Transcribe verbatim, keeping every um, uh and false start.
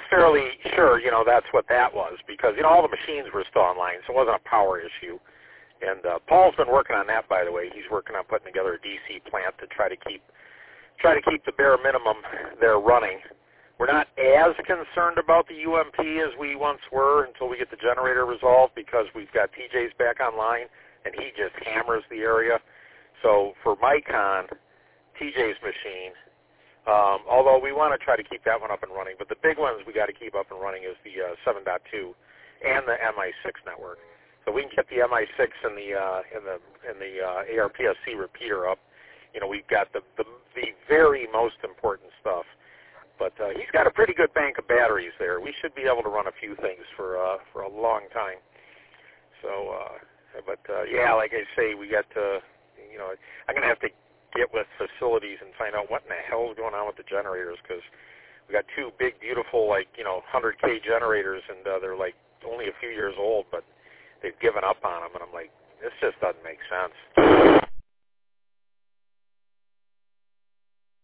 fairly sure, you know, that's what that was because, you know, all the machines were still online, so it wasn't a power issue. And uh, Paul's been working on that, by the way. He's working on putting together a D C plant to try to keep try to keep the bare minimum there running. We're not as concerned about the U M P as we once were until we get the generator resolved because we've got T J's back online, and he just hammers the area. So for Micon, T J's machine, um, although we want to try to keep that one up and running, but the big ones we got to keep up and running is the uh, seven point two and the M I six network. So we can get the M I six and the uh, and the and the uh, A R P S C repeater up. You know, we've got the the, the very most important stuff. But uh, he's got a pretty good bank of batteries there. We should be able to run a few things for uh, for a long time. So, uh, but uh, yeah, like I say, we got to, you know, I'm gonna have to get with facilities and find out what in the hell is going on with the generators because we got two big, beautiful, like you know, one hundred K generators, and uh, they're like only a few years old, but they've given up on them, and I'm like, this just doesn't make sense.